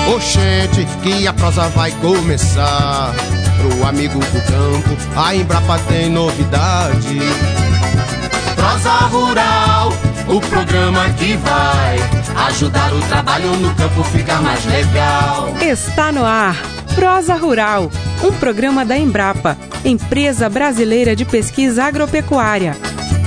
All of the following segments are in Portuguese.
Oxente, que a prosa vai começar. Pro amigo do campo, a Embrapa tem novidade. Prosa Rural, o programa que vai ajudar o trabalho no campo ficar mais legal. Está no ar, Prosa Rural, um programa da Embrapa, Empresa Brasileira de Pesquisa Agropecuária.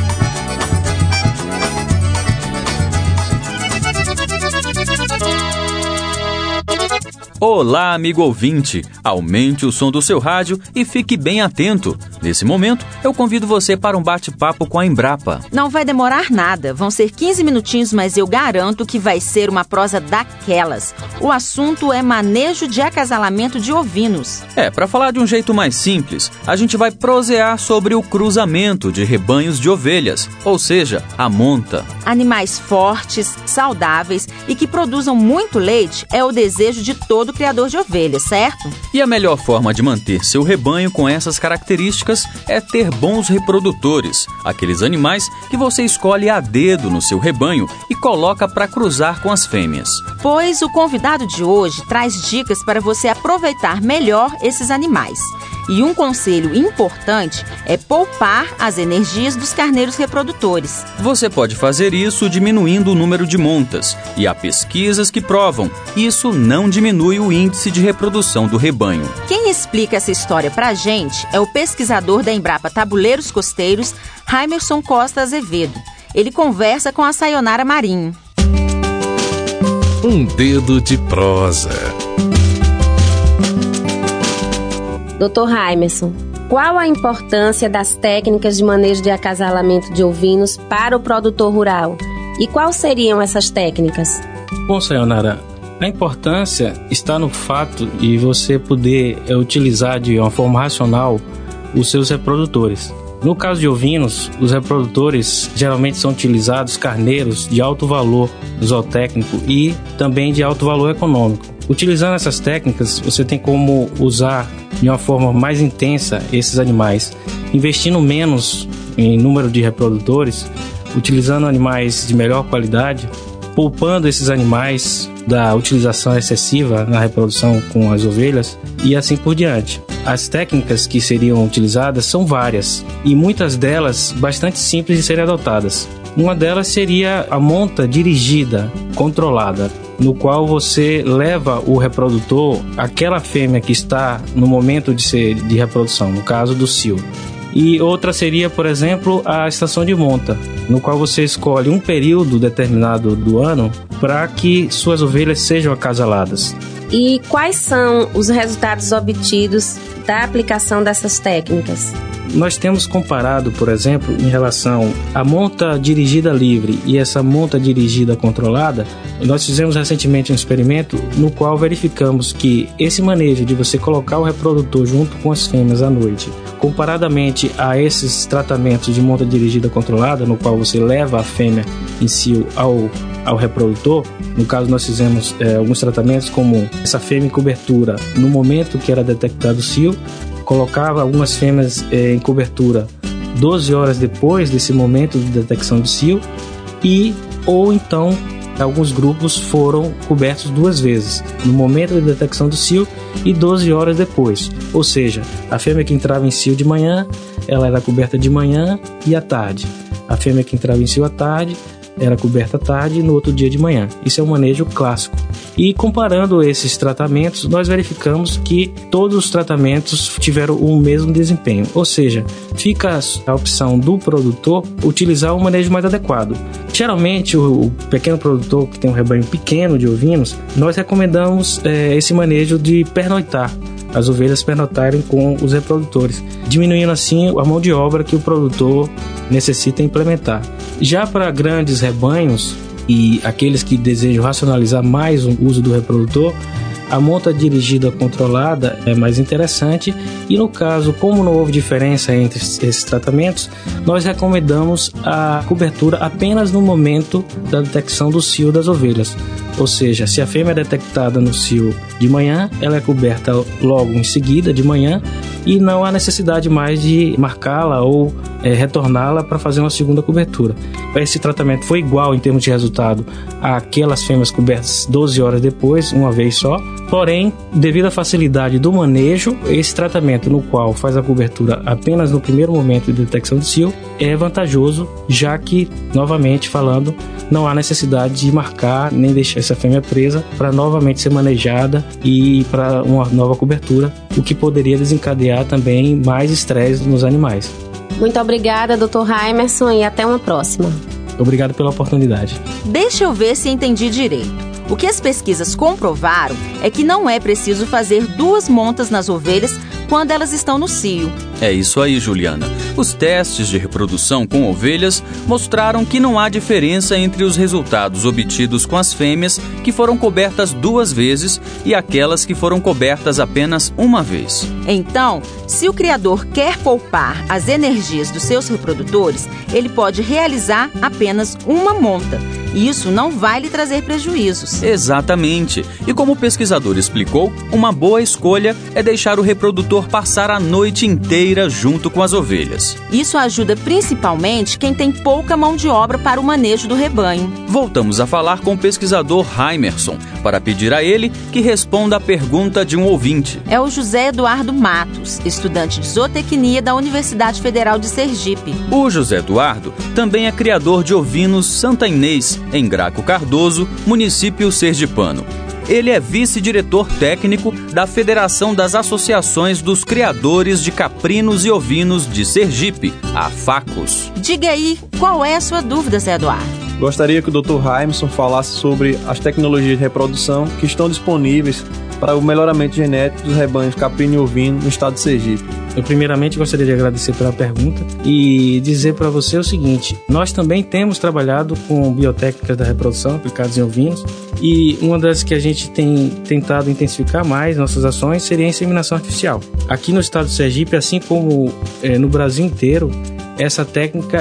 Olá, amigo ouvinte! Aumente o som do seu rádio e fique bem atento. Nesse momento, eu convido você para um bate-papo com a Embrapa. Não vai demorar nada, vão ser 15 minutinhos, mas eu garanto que vai ser uma prosa daquelas. O assunto é manejo de acasalamento de ovinos. Para falar de um jeito mais simples, a gente vai prosear sobre o cruzamento de rebanhos de ovelhas, ou seja, a monta. Animais fortes, saudáveis e que produzam muito leite é o desejo de todo criador de ovelhas, certo? E a melhor forma de manter seu rebanho com essas características é ter bons reprodutores, aqueles animais que você escolhe a dedo no seu rebanho e coloca para cruzar com as fêmeas. Pois o convidado de hoje traz dicas para você aproveitar melhor esses animais. E um conselho importante é poupar as energias dos carneiros reprodutores. Você pode fazer isso diminuindo o número de montas, e há pesquisas que provam isso não diminui o índice de reprodução do rebanho. Quem explica essa história pra gente é o pesquisador da Embrapa Tabuleiros Costeiros, Raimerson Costa Azevedo. Ele conversa com a Sayonara Marinho. Um dedo de prosa. Dr. Raimerson, qual a importância das técnicas de manejo de acasalamento de ovinos para o produtor rural? E quais seriam essas técnicas? Bom, Sayonara, a importância está no fato de você poder utilizar de uma forma racional os seus reprodutores. No caso de ovinos, os reprodutores geralmente são utilizados carneiros de alto valor zootécnico e também de alto valor econômico. Utilizando essas técnicas, você tem como usar de uma forma mais intensa esses animais, investindo menos em número de reprodutores, utilizando animais de melhor qualidade, poupando esses animais da utilização excessiva na reprodução com as ovelhas e assim por diante. As técnicas que seriam utilizadas são várias e muitas delas bastante simples de serem adotadas. Uma delas seria a monta dirigida, controlada, no qual você leva o reprodutor àquela fêmea que está no momento de reprodução, no caso do cio. E outra seria, por exemplo, a estação de monta, no qual você escolhe um período determinado do ano para que suas ovelhas sejam acasaladas. E quais são os resultados obtidos da aplicação dessas técnicas? Nós temos comparado, por exemplo, em relação à monta dirigida livre e essa monta dirigida controlada. Nós fizemos recentemente um experimento no qual verificamos que esse manejo de você colocar o reprodutor junto com as fêmeas à noite, comparadamente a esses tratamentos de monta dirigida controlada, no qual você leva a fêmea em cio ao reprodutor. No caso, nós fizemos alguns tratamentos como essa fêmea em cobertura no momento que era detectado o cio, colocava algumas fêmeas em cobertura 12 horas depois desse momento de detecção do cio ou então alguns grupos foram cobertos 2 vezes, no momento de detecção do cio e 12 horas depois. Ou seja, a fêmea que entrava em cio de manhã, ela era coberta de manhã e à tarde. A fêmea que entrava em cio à tarde era coberta à tarde e no outro dia de manhã. Isso é um manejo clássico. E comparando esses tratamentos, nós verificamos que todos os tratamentos tiveram o mesmo desempenho. Ou seja, fica a opção do produtor utilizar o manejo mais adequado. Geralmente, o pequeno produtor que tem um rebanho pequeno de ovinos, nós recomendamos esse manejo de pernoitar. As ovelhas pernoitarem com os reprodutores, diminuindo assim a mão de obra que o produtor necessita implementar. Já para grandes rebanhos e aqueles que desejam racionalizar mais o uso do reprodutor, a monta dirigida controlada é mais interessante e, no caso, como não houve diferença entre esses tratamentos, nós recomendamos a cobertura apenas no momento da detecção do cio das ovelhas. Ou seja, se a fêmea é detectada no cio de manhã, ela é coberta logo em seguida, de manhã, e não há necessidade mais de marcá-la ou retorná-la para fazer uma segunda cobertura. Esse tratamento foi igual em termos de resultado àquelas fêmeas cobertas 12 horas depois, uma vez só. Porém, devido à facilidade do manejo, esse tratamento no qual faz a cobertura apenas no primeiro momento de detecção de cio é vantajoso, já que, novamente falando, não há necessidade de marcar nem deixar essa fêmea presa para novamente ser manejada e para uma nova cobertura, o que poderia desencadear também mais estresse nos animais. Muito obrigada, Dr. Heimerson, e até uma próxima. Obrigado pela oportunidade. Deixa eu ver se entendi direito. O que as pesquisas comprovaram é que não é preciso fazer 2 montas nas ovelhas quando elas estão no cio. É isso aí, Juliana. Os testes de reprodução com ovelhas mostraram que não há diferença entre os resultados obtidos com as fêmeas que foram cobertas 2 vezes e aquelas que foram cobertas apenas uma vez. Então, se o criador quer poupar as energias dos seus reprodutores, ele pode realizar apenas uma monta. E isso não vai lhe trazer prejuízos. Exatamente. E como o pesquisador explicou, uma boa escolha é deixar o reprodutor passar a noite inteira junto com as ovelhas. Isso ajuda principalmente quem tem pouca mão de obra para o manejo do rebanho. Voltamos a falar com o pesquisador Heimerson para pedir a ele que responda a pergunta de um ouvinte. É o José Eduardo Matos, estudante de zootecnia da Universidade Federal de Sergipe. O José Eduardo também é criador de ovinos Santa Inês, em Graco Cardoso, município sergipano. Ele é vice-diretor técnico da Federação das Associações dos Criadores de Caprinos e Ovinos de Sergipe, a FACOS. Diga aí, qual é a sua dúvida, Zé Eduardo? Gostaria que o Dr. Heimerson falasse sobre as tecnologias de reprodução que estão disponíveis para o melhoramento genético dos rebanhos caprino e ovino no estado de Sergipe. Eu primeiramente gostaria de agradecer pela pergunta e dizer para você o seguinte: nós também temos trabalhado com biotécnicas da reprodução aplicadas em ovinos, e uma das que a gente tem tentado intensificar mais nossas ações seria a inseminação artificial. Aqui no estado de Sergipe, assim como no Brasil inteiro, essa técnica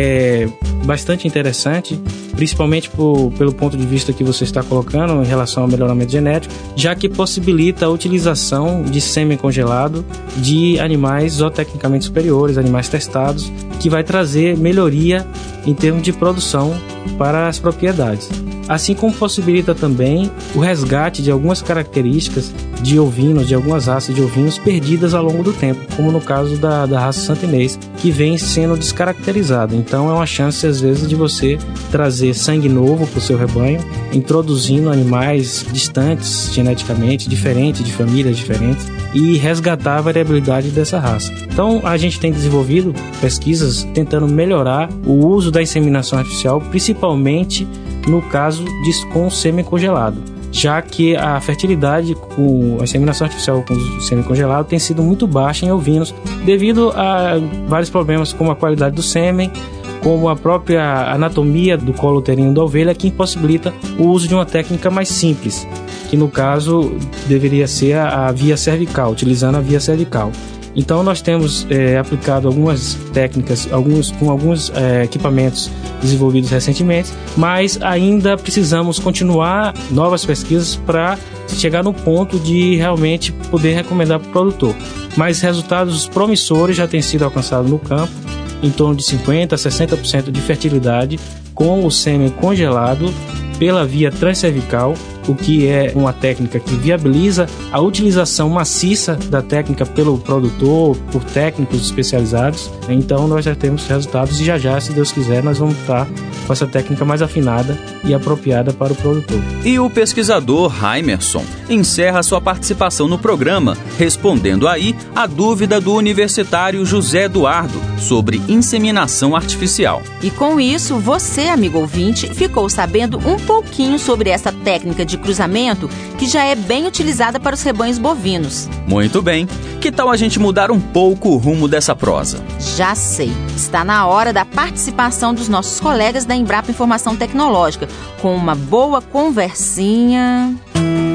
é bastante interessante, principalmente pelo ponto de vista que você está colocando em relação ao melhoramento genético, já que possibilita a utilização de sêmen congelado de animais zootecnicamente superiores, animais testados, que vai trazer melhoria em termos de produção para as propriedades. Assim como possibilita também o resgate de algumas características de ovinos, de algumas raças de ovinos perdidas ao longo do tempo, como no caso da raça Santa Inês, que vem sendo descaracterizada. Então é uma chance, às vezes, de você trazer sangue novo para o seu rebanho, introduzindo animais distantes geneticamente, diferentes, de famílias diferentes, e resgatar a variabilidade dessa raça. Então a gente tem desenvolvido pesquisas tentando melhorar o uso da inseminação artificial, principalmente no caso com sêmen congelado, já que a fertilidade com a inseminação artificial com sêmen congelado tem sido muito baixa em ovinos, devido a vários problemas como a qualidade do sêmen, como a própria anatomia do colo uterino da ovelha, que impossibilita o uso de uma técnica mais simples, que no caso deveria ser a via cervical, utilizando a via cervical. Então nós temos aplicado algumas técnicas, com alguns equipamentos desenvolvidos recentemente, mas ainda precisamos continuar novas pesquisas para chegar no ponto de realmente poder recomendar para o produtor. Mas resultados promissores já têm sido alcançados no campo, em torno de 50% a 60% de fertilidade com o sêmen congelado pela via transcervical, o que é uma técnica que viabiliza a utilização maciça da técnica pelo produtor, por técnicos especializados. Então nós já temos resultados e já, se Deus quiser, nós vamos estar com essa técnica mais afinada e apropriada para o produtor. E o pesquisador Heimerson encerra sua participação no programa, respondendo aí a dúvida do universitário José Eduardo sobre inseminação artificial. E com isso, você, amigo ouvinte, ficou sabendo um pouquinho sobre essa técnica de cruzamento que já é bem utilizada para os rebanhos bovinos. Muito bem. Que tal a gente mudar um pouco o rumo dessa prosa? Já sei. Está na hora da participação dos nossos colegas da Embrapa Informação Tecnológica, com uma boa conversinha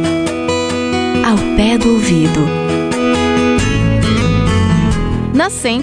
ao pé do ouvido. Nascentes,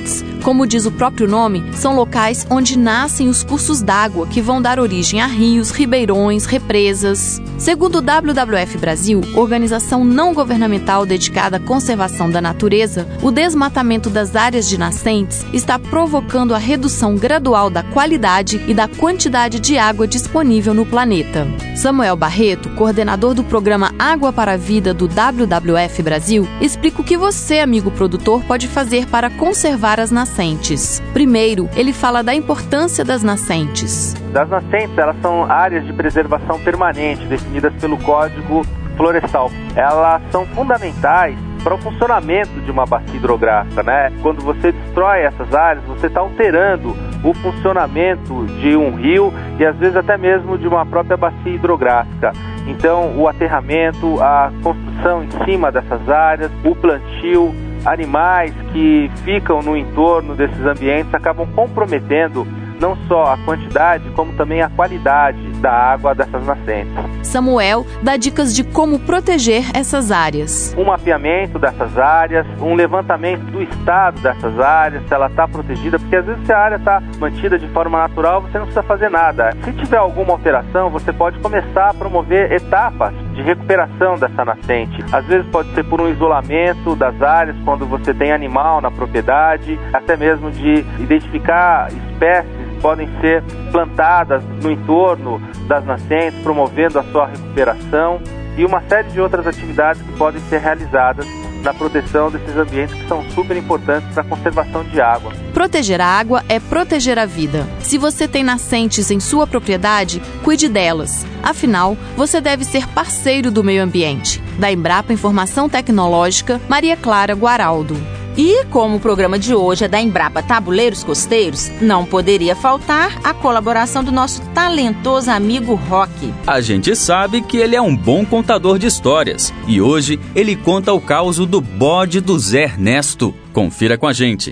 Como diz o próprio nome, são locais onde nascem os cursos d'água que vão dar origem a rios, ribeirões, represas. Segundo o WWF Brasil, organização não governamental dedicada à conservação da natureza, o desmatamento das áreas de nascentes está provocando a redução gradual da qualidade e da quantidade de água disponível no planeta. Samuel Barreto, coordenador do programa Água para a Vida do WWF Brasil, explica o que você, amigo produtor, pode fazer para conservar as nascentes. Primeiro, ele fala da importância das nascentes. Das nascentes, elas são áreas de preservação permanente, definidas pelo Código Florestal. Elas são fundamentais para o funcionamento de uma bacia hidrográfica, né? Quando você destrói essas áreas, você está alterando o funcionamento de um rio e às vezes até mesmo de uma própria bacia hidrográfica. Então, o aterramento, a construção em cima dessas áreas, o plantio, animais que ficam no entorno desses ambientes acabam comprometendo não só a quantidade, como também a qualidade da água dessas nascentes. Samuel dá dicas de como proteger essas áreas. Um mapeamento dessas áreas, um levantamento do estado dessas áreas, se ela está protegida, porque às vezes se a área está mantida de forma natural, você não precisa fazer nada. Se tiver alguma alteração, você pode começar a promover etapas de recuperação dessa nascente. Às vezes pode ser por um isolamento das áreas, quando você tem animal na propriedade, até mesmo de identificar espécies podem ser plantadas no entorno das nascentes, promovendo a sua recuperação e uma série de outras atividades que podem ser realizadas na proteção desses ambientes que são super importantes para a conservação de água. Proteger a água é proteger a vida. Se você tem nascentes em sua propriedade, cuide delas. Afinal, você deve ser parceiro do meio ambiente. Da Embrapa Informação Tecnológica, Maria Clara Guaraldo. E como o programa de hoje é da Embrapa Tabuleiros Costeiros, não poderia faltar a colaboração do nosso talentoso amigo Roque. A gente sabe que ele é um bom contador de histórias e hoje ele conta o caos do bode do Zé Ernesto. Confira com a gente.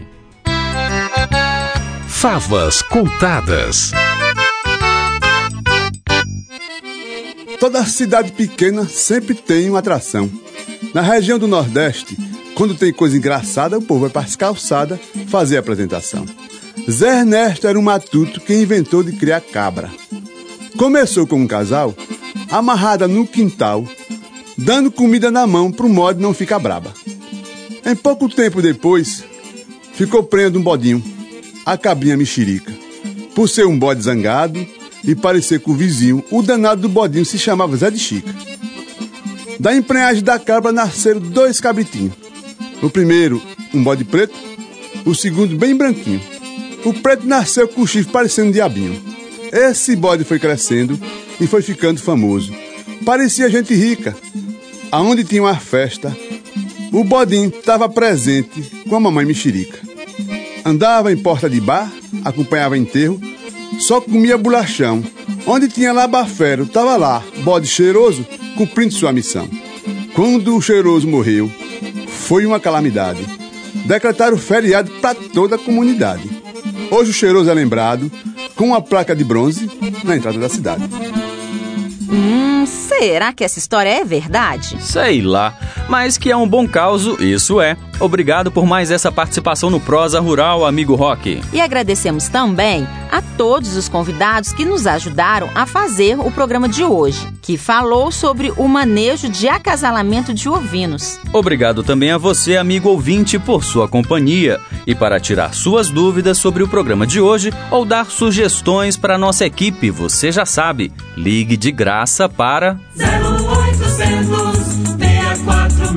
Favas contadas. Toda cidade pequena sempre tem uma atração. Na região do Nordeste, quando tem coisa engraçada, o povo vai para as calçadas fazer a apresentação. Zé Ernesto era um matuto que inventou de criar cabra. Começou com um casal amarrada no quintal, dando comida na mão para o bode não ficar braba. Em pouco tempo depois, ficou prenhando um bodinho, a cabrinha mexerica. Por ser um bode zangado e parecer com o vizinho, o danado do bodinho se chamava Zé de Chica. Da emprenhagem da cabra nasceram 2 cabritinhos. O primeiro, um bode preto, o segundo bem branquinho. O preto nasceu com o chifre parecendo um diabinho. Esse bode foi crescendo e foi ficando famoso. Parecia gente rica. Aonde tinha uma festa, o bodinho estava presente com a mamãe mexerica. Andava em porta de bar, acompanhava enterro, só comia bolachão. Onde tinha labafero, estava lá, bode cheiroso, cumprindo sua missão. Quando o cheiroso morreu, foi uma calamidade. Decretaram feriado para toda a comunidade. Hoje o cheiroso é lembrado com uma placa de bronze na entrada da cidade. Será que essa história é verdade? Sei lá, mas que é um bom caso, isso é. Obrigado por mais essa participação no Prosa Rural, amigo Roque. E agradecemos também a todos os convidados que nos ajudaram a fazer o programa de hoje, que falou sobre o manejo de acasalamento de ovinos. Obrigado também a você, amigo ouvinte, por sua companhia. E para tirar suas dúvidas sobre o programa de hoje ou dar sugestões para a nossa equipe, você já sabe, ligue de graça para 0800 646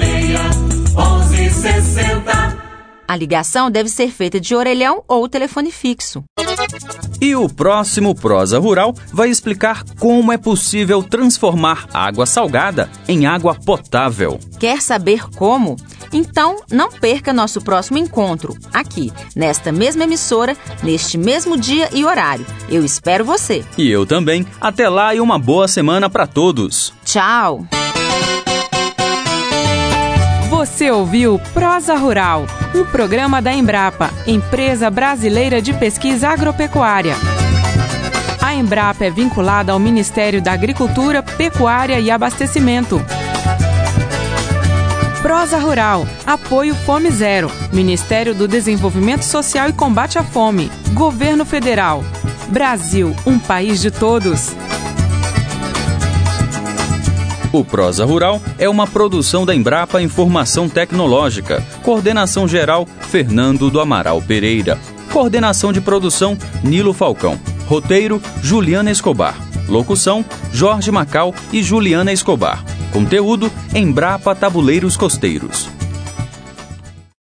1160. A ligação deve ser feita de orelhão ou telefone fixo. E o próximo Prosa Rural vai explicar como é possível transformar água salgada em água potável. Quer saber como? Então, não perca nosso próximo encontro, aqui, nesta mesma emissora, neste mesmo dia e horário. Eu espero você. E eu também. Até lá e uma boa semana para todos. Tchau! Você ouviu Prosa Rural, um programa da Embrapa, Empresa Brasileira de Pesquisa Agropecuária. A Embrapa é vinculada ao Ministério da Agricultura, Pecuária e Abastecimento. Prosa Rural, apoio Fome Zero, Ministério do Desenvolvimento Social e Combate à Fome, Governo Federal. Brasil, um país de todos. O Prosa Rural é uma produção da Embrapa Informação Tecnológica. Coordenação geral, Fernando do Amaral Pereira. Coordenação de produção, Nilo Falcão. Roteiro, Juliana Escobar. Locução, Jorge Macal e Juliana Escobar. Conteúdo, Embrapa Tabuleiros Costeiros.